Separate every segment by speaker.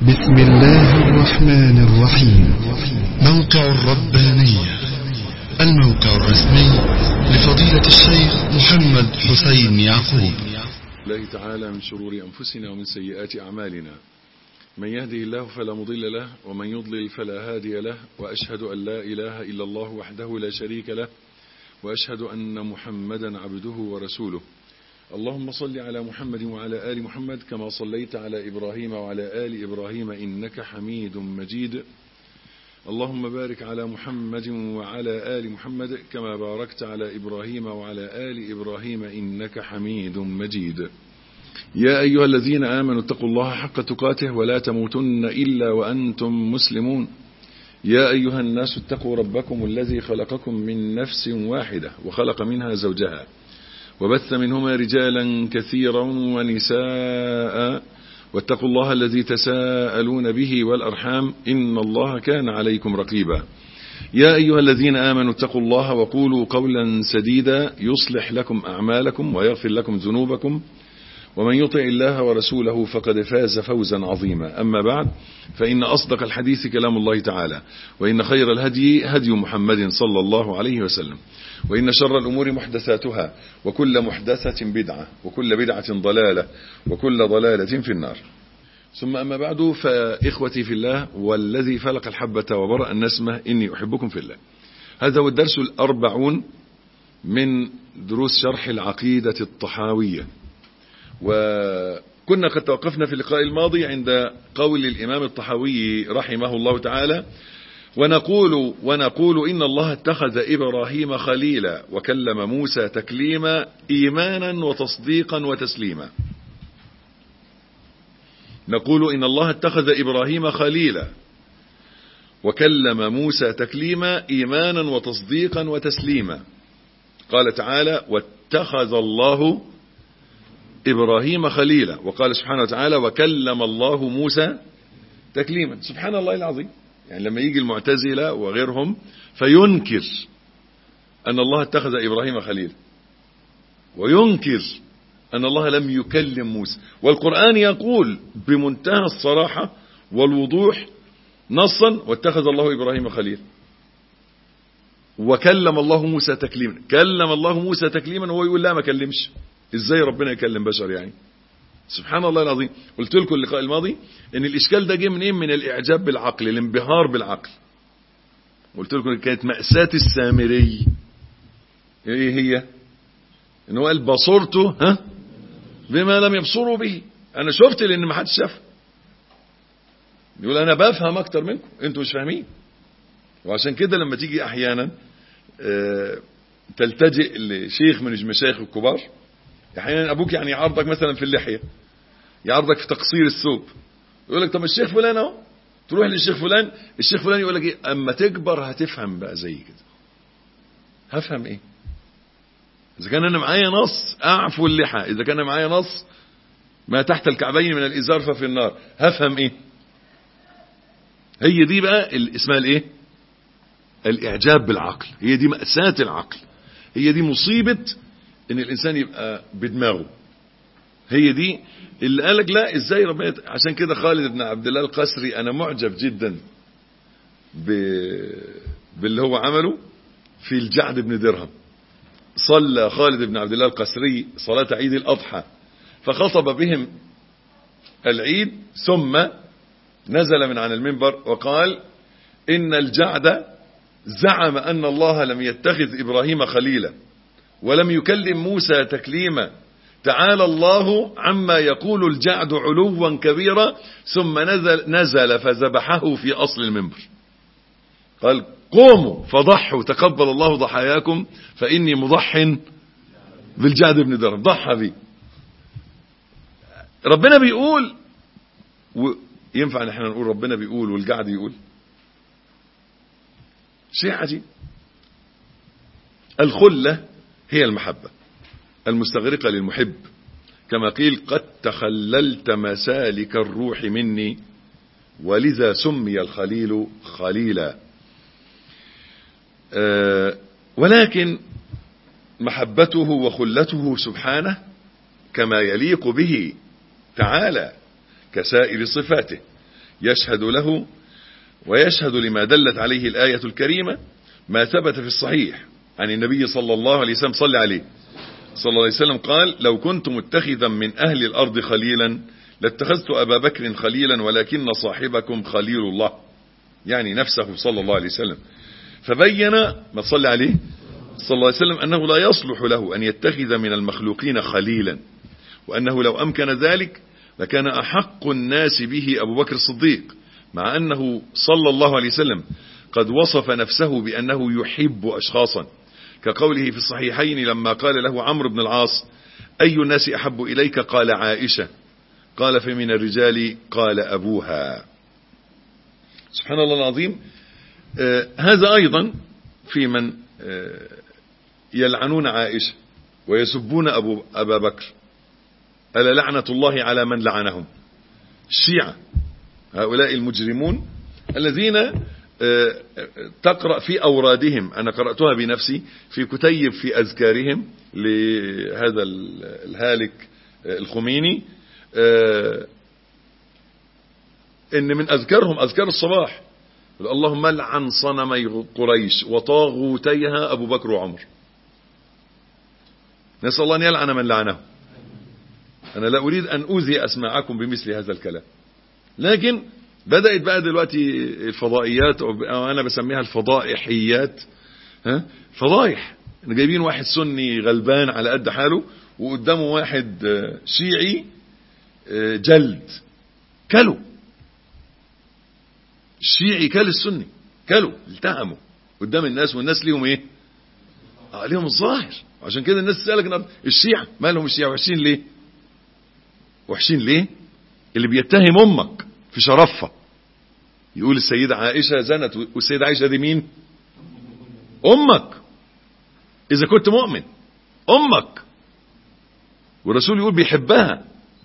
Speaker 1: بسم الله الرحمن الرحيم. موقع الربانية، الموقع الرسمي لفضيلة الشيخ محمد حسين يعقوب.
Speaker 2: الله تعالى من شرور أنفسنا ومن سيئات أعمالنا، من يهده الله فلا مضل له ومن يضلل فلا هادي له، وأشهد أن لا إله إلا الله وحده لا شريك له، وأشهد أن محمدا عبده ورسوله. اللهم صل على محمد وعلى آل محمد كما صليت على إبراهيم وعلى آل إبراهيم إنك حميد مجيد. اللهم بارك على محمد وعلى آل محمد كما باركت على إبراهيم وعلى آل إبراهيم إنك حميد مجيد. يا أيها الذين آمنوا اتقوا الله حق تقاته ولا تموتن إلا وأنتم مسلمون. يا أيها الناس اتقوا ربكم الذي خلقكم من نفس واحدة وخلق منها زوجها وبث منهما رجالا كثيرا ونساء، واتقوا الله الذي تساءلون به والأرحام إن الله كان عليكم رقيبا. يا أيها الذين آمنوا اتقوا الله وقولوا قولا سديدا يصلح لكم أعمالكم ويغفر لكم ذنوبكم، ومن يطع الله ورسوله فقد فاز فوزا عظيما. أما بعد، فإن أصدق الحديث كلام الله تعالى، وإن خير الهدي هدي محمد صلى الله عليه وسلم، وإن شر الأمور محدثاتها، وكل محدثة بدعة، وكل بدعة ضلالة، وكل ضلالة في النار. ثم أما بعد، فإخوتي في الله والذي فلق الحبة وبرأ النسمة إني أحبكم في الله. هذا هو الدرس 40 من دروس شرح العقيدة الطحاوية، وكنا قد توقفنا في اللقاء الماضي عند قول الإمام الطحاوي رحمه الله تعالى: ونقول إن الله اتخذ إبراهيم خليلا وكلم موسى تكليما إيمانا وتصديقا وتسليما. نقول إن الله اتخذ إبراهيم خليلا وكلم موسى تكليما إيمانا وتصديقا وتسليما. قال تعالى: واتخذ الله إبراهيم خليلا، وقال سبحانه وتعالى: وكلم الله موسى تكليما. سبحان الله العظيم. يعني لما يجي المعتزلة وغيرهم فينكر أن الله اتخذ إبراهيم خليلا، وينكر أن الله لم يكلم موسى، والقرآن يقول بمنتهى الصراحة والوضوح نصا: واتخذ الله إبراهيم خليلا وكلم الله موسى تكليما. كلم الله موسى تكليما وهو يقول لا ما كلمش. ازاي ربنا يكلم بشر يعني؟ سبحان الله العظيم. قلت لكم اللقاء الماضي ان الاشكال ده جه منين؟ من الاعجاب بالعقل، الانبهار بالعقل. قلت لكم كانت مأساة السامري ايه هي؟ ان هو قال: بصرته بما لم يبصروا به. انا شفت لان ما حدش شاف. يقول انا بفهم اكتر منكم، انتوا مش فاهمين. وعشان كده لما تيجي احيانا تلتجئ لشيخ من المشايخ الكبار، احيانا ابوك يعني يعرضك مثلا في اللحيه، يعرضك في تقصير الثوب، يقول لك طب الشيخ فلان اهو، تروح للشيخ فلان، الشيخ فلان يقول لك ايه؟ اما تكبر هتفهم بقى زي كده. هفهم ايه؟ اذا كان انا معايا نص اعفو اللحى، اذا كان معايا نص ما تحت الكعبين من الازار ففي النار، هفهم ايه؟ هي دي بقى اسمها الايه؟ الاعجاب بالعقل. هي دي مأساة العقل، هي دي مصيبة ان الانسان يبقى بدماغه. هي دي اللي قالك لا ازاي ربنا. عشان كده خالد بن عبد الله القسري انا معجب جدا باللي هو عمله في الجعد بن درهم. صلى خالد بن عبد الله القسري صلاة عيد الاضحى، فخطب بهم العيد، ثم نزل من عن المنبر وقال: ان الجعد زعم ان الله لم يتخذ ابراهيم خليلا ولم يكلم موسى تكليما، تعالى الله عما يقول الجعد علوا كبيرا. ثم نزل فذبحه في أصل المنبر. قال: قوموا فضحوا تقبل الله ضحاياكم فإني مضح بالجعد بن درهم. ضحى بي. ربنا بيقول، ينفع ان احنا نقول ربنا بيقول والجعد يقول؟ شيء عجيب. الخلة هي المحبة المستغرقة للمحب، كما قيل: قد تخللت مسالك الروح مني ولذا سمي الخليل خليلا. ولكن محبته وخلته سبحانه كما يليق به تعالى كسائر صفاته، يشهد له ويشهد لما دلت عليه الآية الكريمة ما ثبت في الصحيح عن النبي صلى الله عليه وسلم صلى عليه صلى الله عليه وسلم قال: لو كنت متخذا من أهل الأرض خليلا لاتخذت أبا بكر خليلا ولكن صاحبكم خليل الله، يعني نفسه صلى الله عليه وسلم. فبين ما صلى عليه صلى الله عليه وسلم أنه لا يصلح له أن يتخذ من المخلوقين خليلا، وأنه لو أمكن ذلك لكان أحق الناس به أبو بكر الصديق، مع أنه صلى الله عليه وسلم قد وصف نفسه بأنه يحب أشخاصا، كقوله في الصحيحين لما قال له عمرو بن العاص: أي الناس أحب إليك؟ قال: عائشة. قال: فمن الرجال؟ قال: أبوها. سبحان الله العظيم. هذا أيضا في من يلعنون عائشة ويسبون أبا بكر. ألا لعنة الله على من لعنهم؟ الشيعة، هؤلاء المجرمون الذين تقرأ في أورادهم، أنا قرأتها بنفسي في كتيب في أذكارهم لهذا الهالك الخميني، إن من أذكارهم أذكار الصباح: اللهم لعن صنمي قريش وطاغوتيها أبو بكر وعمر. نسأل الله أن يلعن من لعنه. أنا لا أريد أن أوذي أسماعكم بمثل هذا الكلام، لكن بدأت بقى دلوقتي الفضائيات، أو أنا بسميها الفضائحيات، فضائح. جايبين واحد سني غلبان على قد حاله وقدامه واحد شيعي جلد، كلوا الشيعي كل السني، كلوا التهموا قدام الناس، والناس ليهم ايه؟ ليهم الظاهر. عشان كده الناس تسألك الشيعة مالهم؟ الشيعة وحشين ليه؟ وحشين ليه؟ اللي بيتهم امك في شرفها، يقول السيدة عائشة زنت، والسيدة عائشة دي مين؟ امك اذا كنت مؤمن، امك. والرسول يقول بيحبها: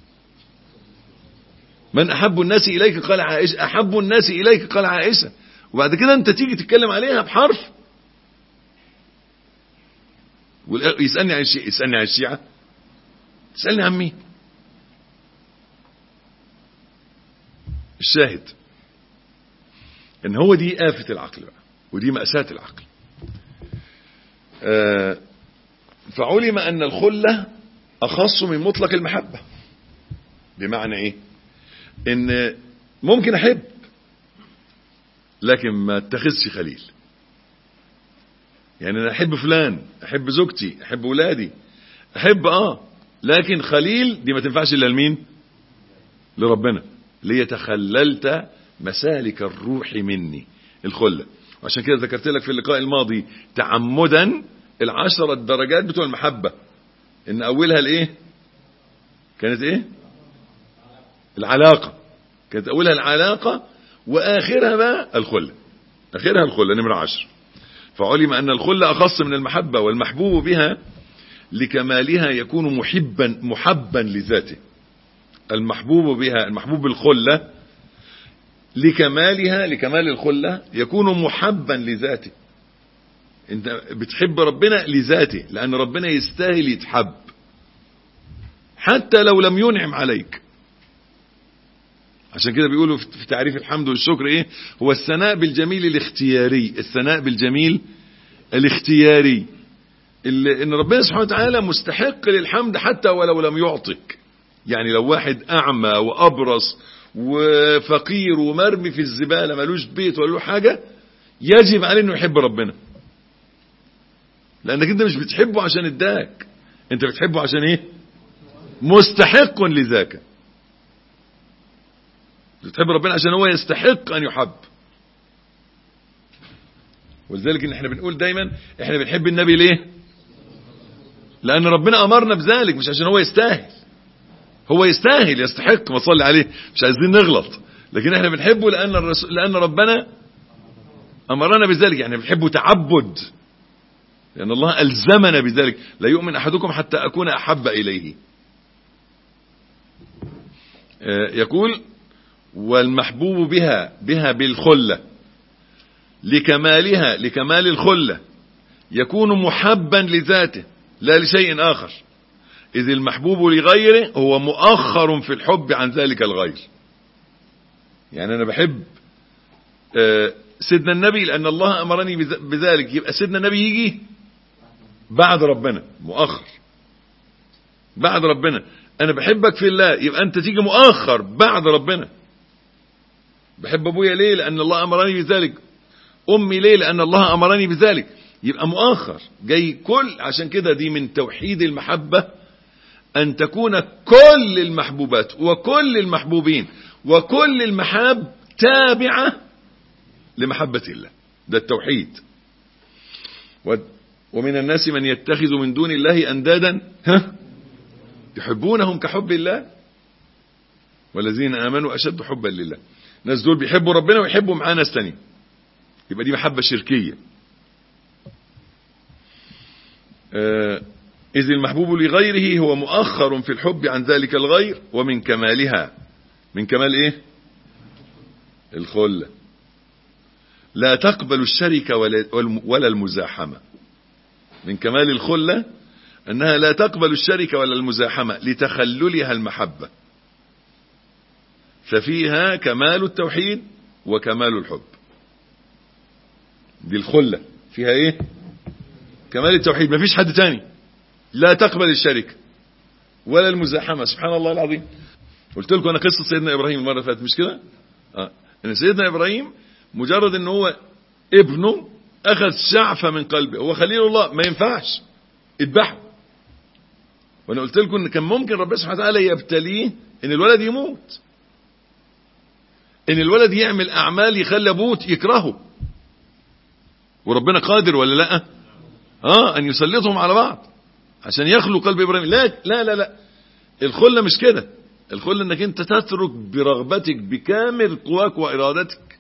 Speaker 2: من احب الناس اليك؟ قال عائشة. احب الناس اليك؟ قال عائشة. وبعد كده انت تيجي تتكلم عليها بحرف. يسألني عن الشيعة، يسألني عن الشيعة، تسألني عن مين؟ الشاهد ان هو دي آفة العقل بقى، ودي مأساة العقل. فعلم ان الخلة اخص من مطلق المحبة. بمعنى ايه؟ ان ممكن احب لكن ما اتخذش خليل. يعني انا احب فلان، احب زوجتي، احب ولادي، احب لكن خليل دي ما تنفعش الا لمين؟ لربنا. ليتخللت مسالك الروح مني، الخلة. وعشان كده ذكرت لك في اللقاء الماضي تعمدا 10 درجات بتوع المحبة، ان اولها الايه؟ كانت ايه؟ العلاقة. كانت اولها العلاقة واخرها بقى الخلة، اخرها الخلة نمرة 10. فعلم ان الخلة اخص من المحبة، والمحبوب بها لكمالها يكون محبا لذاته. المحبوب بها، المحبوب بالخلة لكمالها، لكمال الخلة يكون محبا لذاته. انت بتحب ربنا لذاته، لان ربنا يستاهل يتحب حتى لو لم ينعم عليك. عشان كده بيقولوا في تعريف الحمد والشكر ايه؟ هو الثناء بالجميل الاختياري. الثناء بالجميل الاختياري، ان ربنا سبحانه وتعالى مستحق للحمد حتى ولو لم يعطك. يعني لو واحد اعمى وابرص وفقير ومرمي في الزبالة ملوش بيت ولا له حاجة، يجب عليه انه يحب ربنا، لانك انت مش بتحبه عشان اداك، انت بتحبه عشان ايه؟ مستحق لذاك. بتحب ربنا عشان هو يستحق ان يحب. ولذلك ان احنا بنقول دايما احنا بنحب النبي ليه؟ لان ربنا امرنا بذلك، مش عشان هو يستاهل. هو يستاهل، يستحق، ما تصلي عليه، مش عايزين نغلط، لكن احنا بنحبه لان ربنا امرنا بذلك. يعني بنحبه تعبد، لان الله الزمنا بذلك: لا يؤمن احدكم حتى اكون احب اليه. يقول: والمحبوب بها بالخلة لكمالها، لكمال الخلة يكون محبا لذاته لا لشيء آخر، إذ المحبوب لغيره هو مؤخر في الحب عن ذلك الغير. يعني أنا بحب سيدنا النبي لأن الله أمرني بذلك، يبقى سيدنا النبي يجي بعد ربنا، مؤخر بعد ربنا. أنا بحبك في الله، يبقى أنت تيجي مؤخر بعد ربنا. بحب أبويا ليه؟ لأن الله أمرني بذلك. أمي ليه؟ لأن الله أمرني بذلك. يبقى مؤخر جاي كل. عشان كده دي من توحيد المحبة، أن تكون كل المحبوبات وكل المحبوبين وكل المحاب تابعة لمحبة الله. ده التوحيد. ومن الناس من يتخذ من دون الله أندادا يحبونهم كحب الله والذين آمنوا أشد حبا لله. الناس دول بيحبوا ربنا ويحبوا معاه ناس تانية، يبقى دي محبة شركية. إذ المحبوب لغيره هو مؤخر في الحب عن ذلك الغير. ومن كمالها، من كمال إيه؟ الخلة، لا تقبل الشركة ولا المزاحمة. من كمال الخلة أنها لا تقبل الشركة ولا المزاحمة لتخللها المحبة، ففيها كمال التوحيد وكمال الحب. دي الخلة فيها ايه؟ كمال التوحيد، ما فيش حد تاني. لا تقبل الشركة ولا المزاحمة. سبحان الله العظيم. قلت لكم انا قصة سيدنا ابراهيم المرة اللي فاتت، مش كده؟ ان سيدنا ابراهيم مجرد ان هو ابنه اخذ شعفة من قلبه، هو خليل الله، ما ينفعش اذبحه. وانا قلت لكم ان كان ممكن ربنا سبحانه وتعالى يبتليه ان الولد يموت، ان الولد يعمل اعمال يخلي ابوه يكرهه، وربنا قادر ولا لا؟ ان يسلطهم على بعض عشان يخلو قلب ابراهيم. لا لا لا لا، الخلة مش كده. الخلة انك انت تترك برغبتك بكامل قواك وارادتك.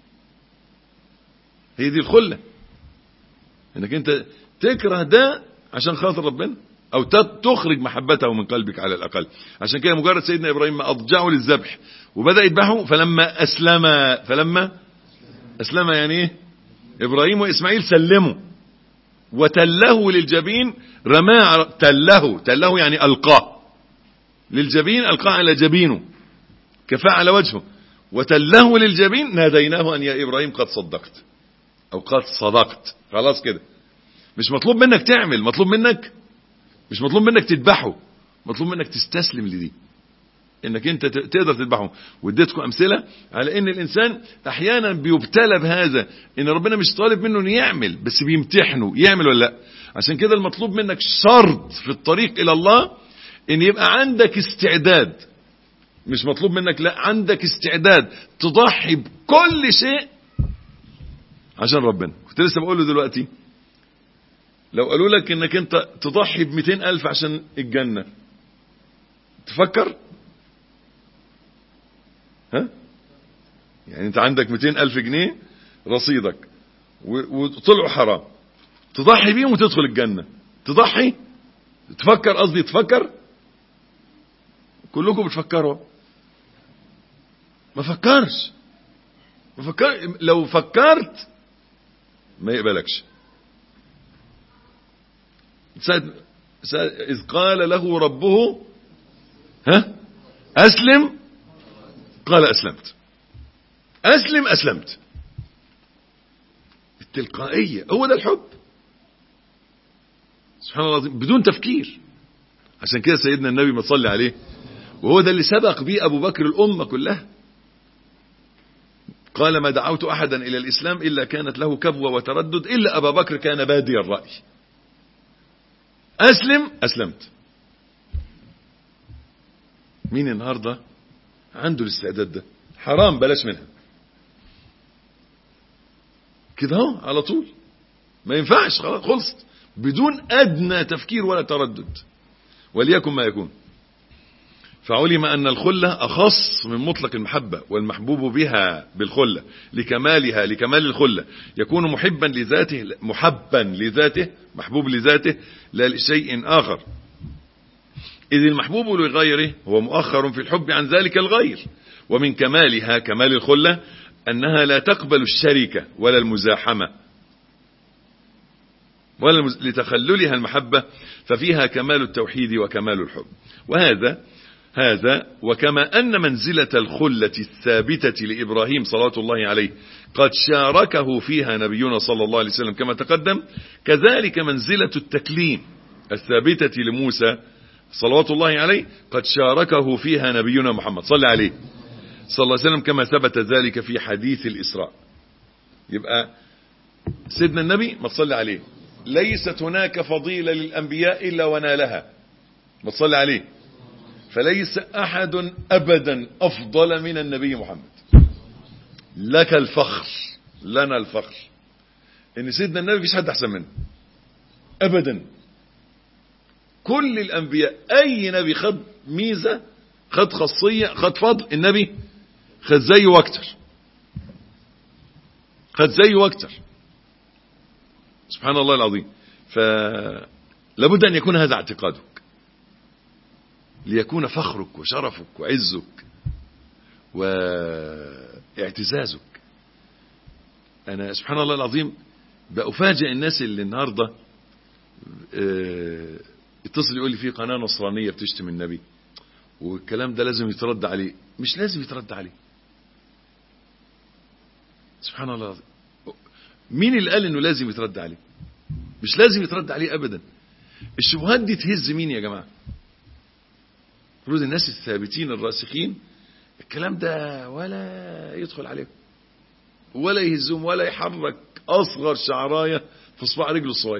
Speaker 2: هي دي الخلة، انك انت تكره ده عشان خاطر ربنا، او تخرج محبته من قلبك على الاقل. عشان كده مجرد سيدنا ابراهيم ما اضجعه للذبح وبدأ يذبحه، فلما اسلم يعني ايه؟ ابراهيم واسماعيل سلموا وتله للجبين، رماه. تله يعني القاه للجبين، القاه على جبينه، كفاه على وجهه. وتله للجبين ناديناه ان يا ابراهيم قد صدقت، او قد صدقت. خلاص كده، مش مطلوب منك تعمل، مش مطلوب منك تذبحه، مطلوب منك تستسلم لدي، انك انت تقدر تذبحه. واديتكم امثله على ان الانسان احيانا بيبتلى بهذا، ان ربنا مش طالب منه انه يعمل، بس بيمتحنه يعمل ولا لا. عشان كده المطلوب منك شرط في الطريق الى الله ان يبقى عندك استعداد. مش مطلوب منك، لا، عندك استعداد تضحي بكل شيء عشان ربنا. كنت لسه بقول له دلوقتي، لو قالوا لك انك انت تضحي ب200,000 عشان الجنة، تفكر؟ يعني انت عندك 200,000 جنيه رصيدك وطلعوا حرام، تضحي بيهم وتدخل الجنة، تضحي؟ تفكر؟ كلكم بتفكروا. ما فكرش. لو فكرت ما يقبلكش. إذ قال له ربه أسلم، قال أسلمت. التلقائية، هو ده الحب. سبحان الله العظيم، بدون تفكير. عشان كده سيدنا النبي ما تصلي عليه، وهو ده اللي سبق بيه أبو بكر الأمة كلها، قال ما دعوت أحدا إلى الإسلام إلا كانت له كبوة وتردد إلا أبا بكر كان بادي الرأي. أسلمت. مين النهاردة عنده الاستعداد ده؟ حرام، بلاش منها كده اهو على طول، ما ينفعش، خلاص خلصت، بدون أدنى تفكير ولا تردد، وليكن ما يكون. فعلم أن الخلة أخص من مطلق المحبة، والمحبوب بها بالخلة لكمال الخلة يكون محبا لذاته، محبوب لذاته لا لشيء آخر. إذ المحبوب لغيره هو مؤخر في الحب عن ذلك الغير. ومن كمالها، كمال الخلة، أنها لا تقبل الشركة ولا المزاحمة لتخللها المحبة، ففيها كمال التوحيد وكمال الحب. وهذا هذا وكما أن منزلة الخلة الثابتة لإبراهيم صلوات الله عليه قد شاركه فيها نبينا صلى الله عليه وسلم كما تقدم، كذلك منزلة التكليم الثابتة لموسى صلوات الله عليه قد شاركه فيها نبينا محمد صلى عليه صلى الله عليه وسلم كما ثبت ذلك في حديث الإسراء. يبقى سيدنا النبي ما تصلي عليه ليست هناك فضيلة للأنبياء إلا ونالها، ما تصلي عليه، فليس أحد أبدا أفضل من النبي محمد. لك الفخر لنا الفخر إن سيدنا النبي فيش حد أحسن منه أبدا. كل الأنبياء أي نبي خد ميزة خد خاصية خد فضل، النبي خد زيه واكتر، خد زيه واكتر، سبحان الله العظيم. فلابد أن يكون هذا اعتقادك ليكون فخرك وشرفك وعزك واعتزازك. أنا سبحان الله العظيم بأفاجئ الناس اللي النهاردة اتصل يقول لي في قناة نصرانية بتشتم النبي والكلام ده لازم يترد عليه. مش لازم يترد عليه، سبحان الله العظيم. مين اللي قال انه لازم يترد عليه؟ مش لازم يترد عليه ابدا. الشبهات دي تهز مين يا جماعة؟ المفروض الناس الثابتين الراسخين الكلام ده ولا يدخل عليهم ولا يهزهم ولا يحرك اصغر شعرايه في صباع رجله الصغير.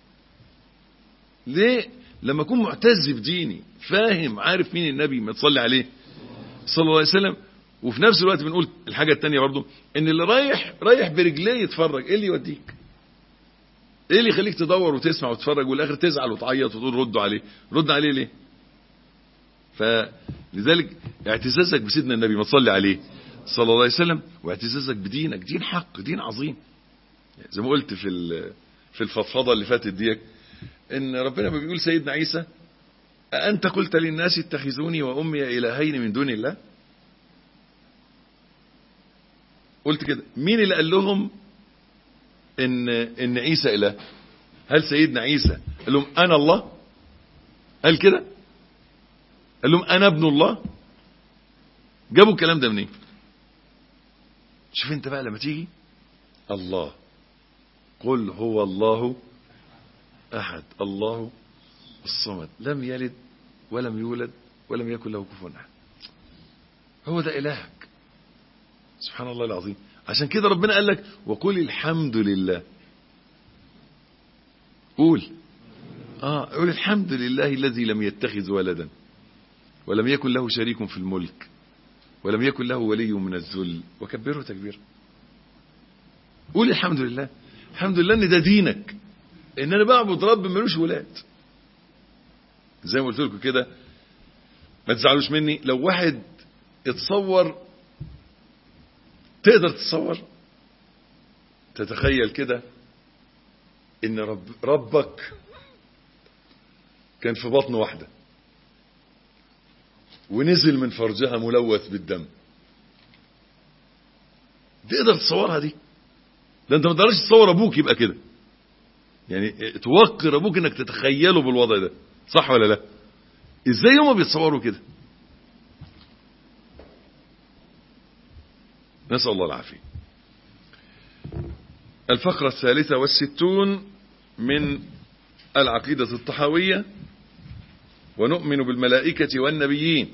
Speaker 2: ليه؟ لما اكون معتز بديني فاهم عارف مين النبي ما تصلي عليه صلى الله عليه وسلم. وفي نفس الوقت بنقول الحاجة التانية برضو ان اللي رايح برجليه يتفرج، ايه اللي يوديك؟ ايه اللي يخليك تدور وتسمع وتتفرج والاخر تزعل وتعيط وتقول ردوا عليه؟ رد عليه ليه؟ فلذلك اعتزازك بسيدنا النبي ما تصلي عليه صلى الله عليه وسلم واعتزازك بدينك دين حق دين عظيم. زي ما قلت في الفضفضة اللي فاتت ديك ان ربنا بيقول سيدنا عيسى أأنت قلت للناس اتخذوني وأمي إلهين من دون الله؟ قلت كده. مين اللي قال لهم ان عيسى إله؟ هل سيدنا عيسى قال لهم أنا الله؟ قال كده؟ قال لهم أنا ابن الله؟ جابوا الكلام ده منين؟ شوف انت بقى لما تيجي الله قل هو الله أحد الله الصمد لم يلد ولم يولد ولم يكن له كفوا أحد. هو ده إلهك سبحان الله العظيم. عشان كده ربنا قال لك وقل الحمد لله. قول الحمد لله الذي لم يتخذ ولدا ولم يكن له شريك في الملك ولم يكن له ولي من الذل وكبره تكبيرا. قول الحمد لله. الحمد لله ان ده دينك، ان انا بعبد رب ملوش ولاد. زي ما قلت لكم كده ما تزعلوش مني لو واحد اتصور، تقدر تتصور تتخيل كده ان ربك كان في بطن واحدة ونزل من فرجها ملوث بالدم. تقدر تصورها دي؟ ده انت ما تقدرش تصور ابوك يبقى كده، يعني توقر ابوك انك تتخيله بالوضع ده، صح ولا لا؟ ازاي هما بيتصوروا كده؟ نسأل الله العافية. الفقرة 63 من العقيدة الطحاوية: ونؤمن بالملائكة والنبيين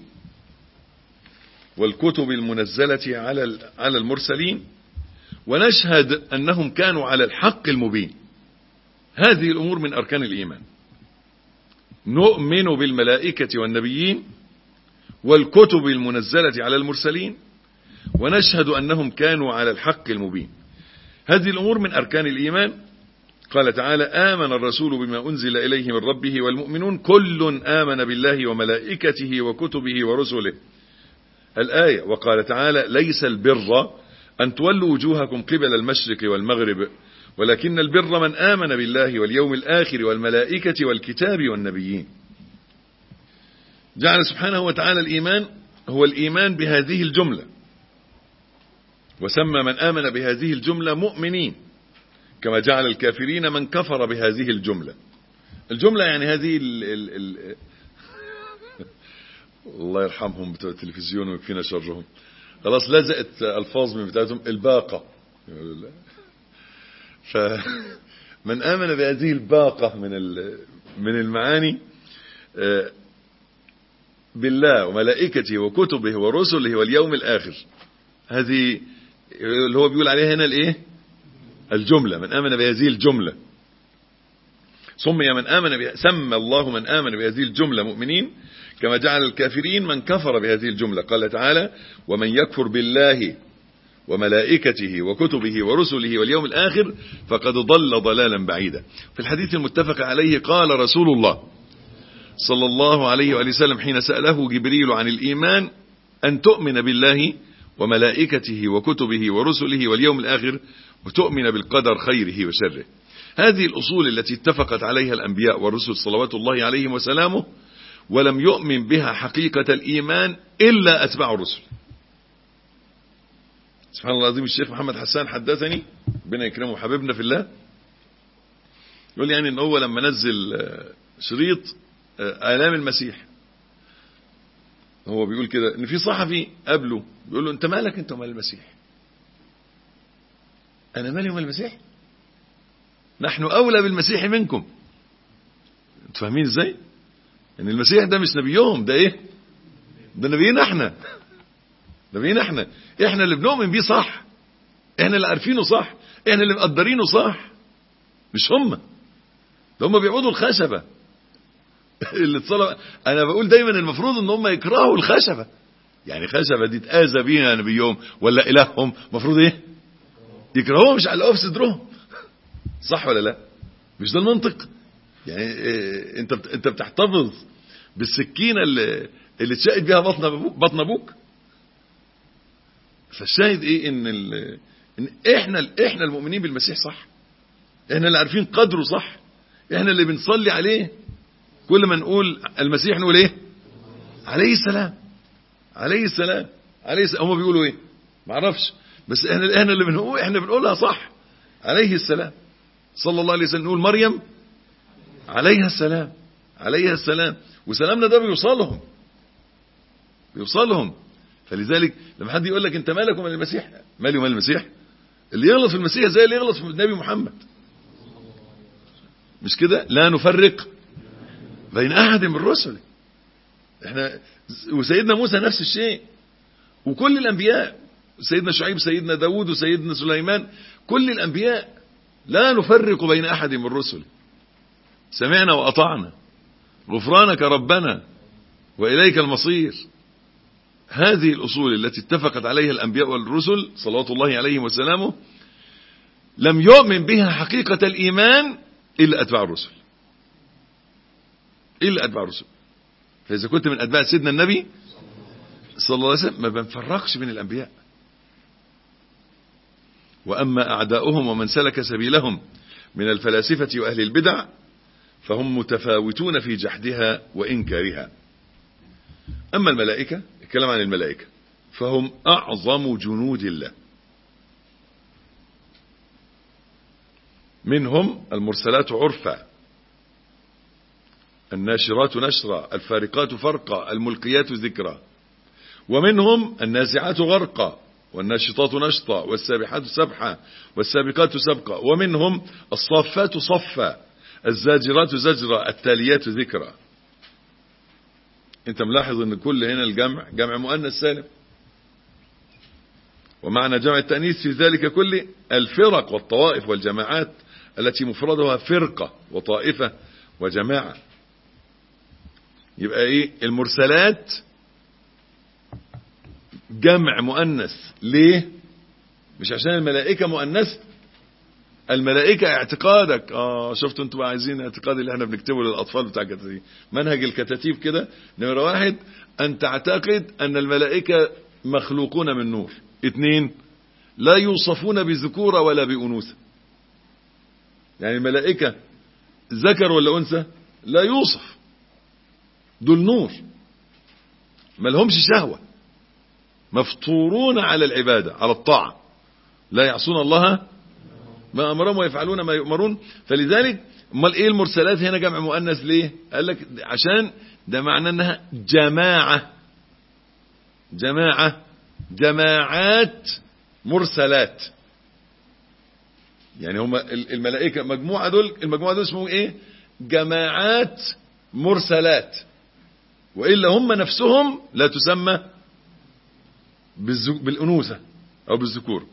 Speaker 2: والكتب المنزلة على المرسلين ونشهد أنهم كانوا على الحق المبين. هذه الأمور من أركان الإيمان. نؤمن بالملائكة والنبيين والكتب المنزلة على المرسلين ونشهد أنهم كانوا على الحق المبين. هذه الأمور من أركان الإيمان. قال تعالى: آمن الرسول بما أنزل إليه من ربه والمؤمنون كل آمن بالله وملائكته وكتبه ورسله. الآية. وقال تعالى: ليس البر أن تولوا وجوهكم قبل المشرق والمغرب ولكن البر من آمن بالله واليوم الآخر والملائكة والكتاب والنبيين. جعل سبحانه وتعالى الإيمان هو الإيمان بهذه الجملة، وسمى من آمن بهذه الجملة مؤمنين، كما جعل الكافرين من كفر بهذه الجملة. الجملة يعني هذه الله يرحمهم بتوع التلفزيون ويكفينا شرهم. خلاص لزقت الفاظ من بتاعتهم الباقة. فمن آمن بهذه الباقة من المعاني بالله وملائكته وكتبه ورسله واليوم الآخر، هذه اللي هو بيقول عليها هنا الايه؟ الجملة. من آمن بهذه الجملة سمي سمى الله من آمن بهذه الجملة مؤمنين، كما جعل الكافرين من كفر بهذه الجملة. قال تعالى: ومن يكفر بالله وملائكته وكتبه ورسله واليوم الآخر فقد ضل ضلالا بعيدا. في الحديث المتفق عليه قال رسول الله صلى الله عليه وآله وسلم حين سأله جبريل عن الإيمان: أن تؤمن بالله وملائكته وكتبه ورسله واليوم الآخر وتؤمن بالقدر خيره وشره. هذه الأصول التي اتفقت عليها الأنبياء والرسل صلوات الله عليهم وسلامه، ولم يؤمن بها حقيقة الإيمان إلا أتباع الرسل. سبحان الله العظيم. الشيخ محمد حسان حدثني، ربنا يكرمه وحبيبنا في الله، يقول يعني ان هو لما نزل شريط آلام المسيح، هو بيقول كده ان في صحفي قبله بيقول له: انت مالك انت ومال المسيح؟ انا مالي ومال المسيح؟ نحن اولى بالمسيح منكم. انتوا فاهمين ازاي؟ ان المسيح ده مش نبيهم، ده ايه؟ ده نبينا احنا. نبينا احنا اللي بنؤمن بيه صح، احنا اللي عارفينه صح، احنا اللي مقدرينه صح، مش هم. ده هم بيعبدوا الخشبة اللي اتصلوا. انا بقول دايما المفروض ان هم يكرهوا الخشبة، يعني خشبة دي تآذى بيها نبيهم ولا الههم، المفروض ايه؟ يكرهوها، مش علقوها في صدرهم. صح ولا لا؟ مش ده المنطق؟ يعني انت بتحتفظ بالسكينة اللي تشقت بيها بطن ابوك. فالشاهد ايه؟ ان احنا المؤمنين بالمسيح صح، احنا اللي عارفين قدره صح، احنا اللي بنصلي عليه. كل ما نقول المسيح نقول ايه؟ عليه السلام، عليه السلام، عليه السلام. هم بيقولوا ايه؟ معرفش، بس احنا اللي بنقول، احنا بنقولها صح، عليه السلام. صلى الله عليه وسلم نقول مريم عليها السلام، عليها السلام، وسلامنا ده بيوصلهم. فلذلك لما حد يقول لك انت مالك ومال المسيح، مالي ومال المسيح؟ اللي يغلط في المسيح زي اللي يغلط في النبي محمد، مش كده؟ لا نفرق بين احد من الرسل. احنا وسيدنا موسى نفس الشيء، وكل الانبياء، سيدنا شعيب، سيدنا داود، وسيدنا سليمان، كل الانبياء لا نفرق بين احد من الرسل. سمعنا واطعنا، غفرانك ربنا واليك المصير. هذه الأصول التي اتفقت عليها الأنبياء والرسل صلوات الله عليهم وسلامه، لم يؤمن بها حقيقة الإيمان إلا أتباع الرسل، إلا أتباع الرسل. فإذا كنت من أتباع سيدنا النبي صلى الله عليه وسلم ما بنفرقش بين الأنبياء. وأما أعداؤهم ومن سلك سبيلهم من الفلاسفة وأهل البدع فهم متفاوتون في جحدها وإنكارها. أما الملائكة، الكلام عن الملائكة، فهم أعظم جنود الله. منهم المرسلات عرفا، الناشرات نشرا، الفارقات فرقا، الملقيات ذكرا. ومنهم النازعات غرقا، والناشطات نشطا، والسابحات سبحا، والسابقات سبقا. ومنهم الصافات صفا، الزاجرات زجرا، التاليات ذكرا. انت ملاحظ ان كل هنا الجمع جمع مؤنث سالم، ومعنى جمع التأنيث في ذلك كله الفرق والطوائف والجماعات التي مفردها فرقة وطائفة وجماعة. يبقى ايه؟ المرسلات جمع مؤنث. ليه؟ مش عشان الملائكة مؤنث. الملائكة اعتقادك، شفتوا انتوا عايزين اعتقاد اللي احنا بنكتبه للأطفال بتاع الكتاتيب، منهج الكتاتيب كده. نمرة 1 أن تعتقد أن الملائكة مخلوقون من نور. 2 لا يوصفون بذكورة ولا بأنوثة. يعني الملائكة ذكر ولا أنثى؟ لا يوصف، دول نور، ما لهمش شهوة، مفطورون على العبادة، على الطاعة، لا يعصون الله ما أمرهم ويفعلون ما يؤمرون. فلذلك امال ايه المرسلات هنا جمع مؤنث ليه؟ قال لك عشان ده معناه انها جماعة جماعة، جماعات مرسلات. يعني هم الملائكة المجموعة دول اسمهم ايه؟ جماعات مرسلات، وإلا هم نفسهم لا تسمى بالأنوثة أو بالذكور.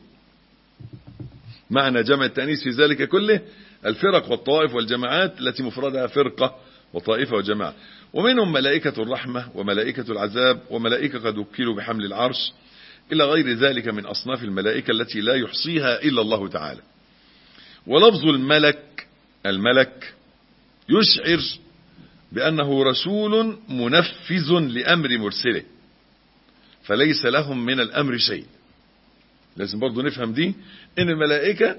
Speaker 2: معنى جمع التأنيث في ذلك كله الفرق والطوائف والجماعات التي مفردها فرقة وطائفة وجماعة. ومنهم ملائكة الرحمة وملائكة العذاب وملائكة قد وكلوا بحمل العرش إلى غير ذلك من أصناف الملائكة التي لا يحصيها إلا الله تعالى. ولفظ الملك يشعر بأنه رسول منفذ لأمر مرسله، فليس لهم من الأمر شيء. لازم برضو نفهم دي، إن الملائكة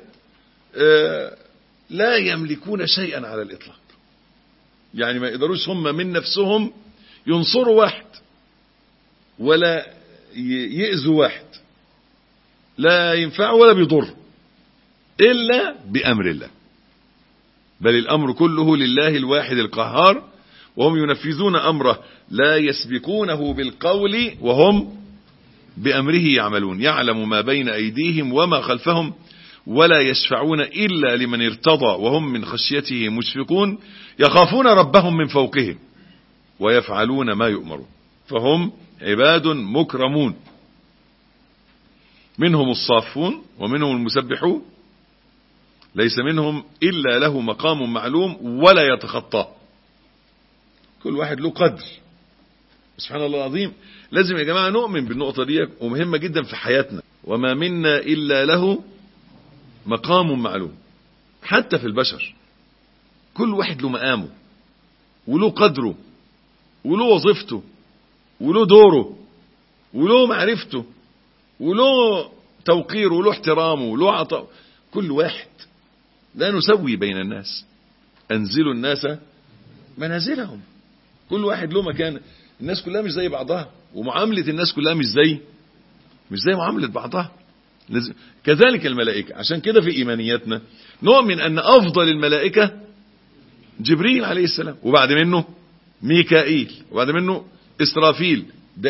Speaker 2: لا يملكون شيئا على الإطلاق. يعني ما يقدروش هم من نفسهم ينصروا واحد ولا يأذوا واحد، لا ينفعوا ولا بيضر إلا بأمر الله، بل الأمر كله لله الواحد القهار، وهم ينفذون أمره لا يسبقونه بالقول وهم بأمره يعملون. يعلم ما بين أيديهم وما خلفهم ولا يشفعون إلا لمن ارتضى وهم من خشيته مشفقون، يخافون ربهم من فوقهم ويفعلون ما يؤمرون، فهم عباد مكرمون. منهم الصافون ومنهم المسبحون، ليس منهم إلا له مقام معلوم ولا يتخطاه، كل واحد له قدر. سبحان الله العظيم. لازم يا جماعة نؤمن بالنقطة دي، ومهمة جدا في حياتنا. وما منا إلا له مقام معلوم. حتى في البشر كل واحد له مقامه وله قدره وله وظيفته وله دوره وله معرفته وله توقيره وله احترامه وله عطاء. كل واحد، لا نسوي بين الناس، أنزلوا الناس منازلهم. كل واحد له مكان. الناس كلها مش زي بعضها، ومعاملة الناس كلها مش زي معاملة بعضها. كذلك الملائكة. عشان كده في إيمانياتنا نؤمن أن أفضل الملائكة جبريل عليه السلام، وبعد منه ميكائيل، وبعد منه إسرافيل. ده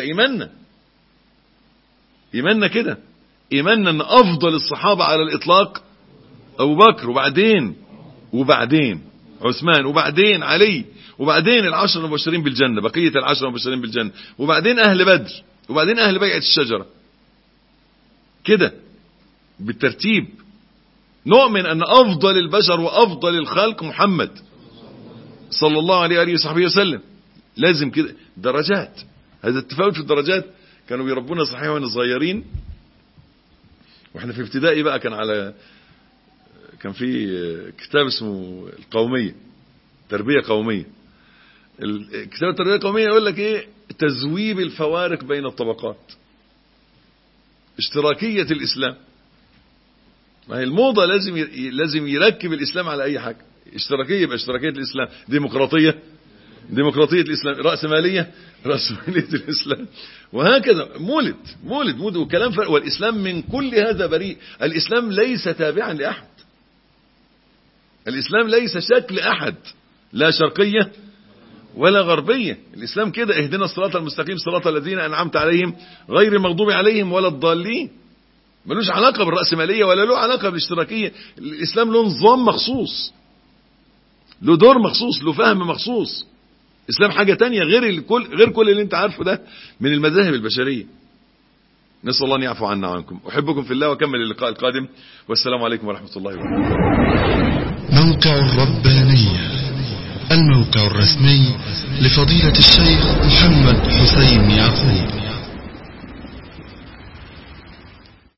Speaker 2: إيماننا كده. إيماننا أن أفضل الصحابة على الإطلاق أبو بكر، وبعدين عثمان، وبعدين علي، وبعدين العشر المبشرين بالجنة، بقية العشر المبشرين بالجنة، وبعدين أهل بدر، وبعدين أهل بيعة الشجرة. كده بالترتيب. نؤمن أن أفضل البشر وأفضل الخلق محمد صلى الله عليه وآله وصحبه وسلم. لازم كده. درجات، هذا التفاوت في الدرجات. كانوا بيربونا صحيح واحنا صغيرين، واحنا في ابتدائي بقى، كان في كتاب اسمه القومية، تربية قومية. كتاب التربية القومية يقول لك ايه؟ تذويب الفوارق بين الطبقات، اشتراكية الإسلام. ما هي الموضة لازم يركب الإسلام على أي حاجة. اشتراكية يبقى اشتراكية الإسلام، ديمقراطية الإسلام، رأسمالية الإسلام، وهكذا. مولد وكلام فرق. والإسلام من كل هذا بريء. الإسلام ليس تابعا لأحد، الإسلام ليس شكل أحد، لا شرقية ولا غربية. الإسلام كده: اهدنا الصراط المستقيم صراط الذين أنعمت عليهم غير المغضوب عليهم ولا الضالين. ملوش علاقة بالرأسمالية ولا له علاقة بالاشتراكية. الإسلام له نظام مخصوص، له دور مخصوص، له فهم مخصوص. الإسلام حاجة تانية غير كل اللي انت عارفه ده من المذاهب البشرية. نسأل الله أن يعفو عنا وعنكم. أحبكم في الله، وكمل اللقاء القادم، والسلام عليكم ورحمة الله وبركاته.
Speaker 1: موقع الربانية، الموقع الرسمي لفضيلة الشيخ محمد حسين يعقوب.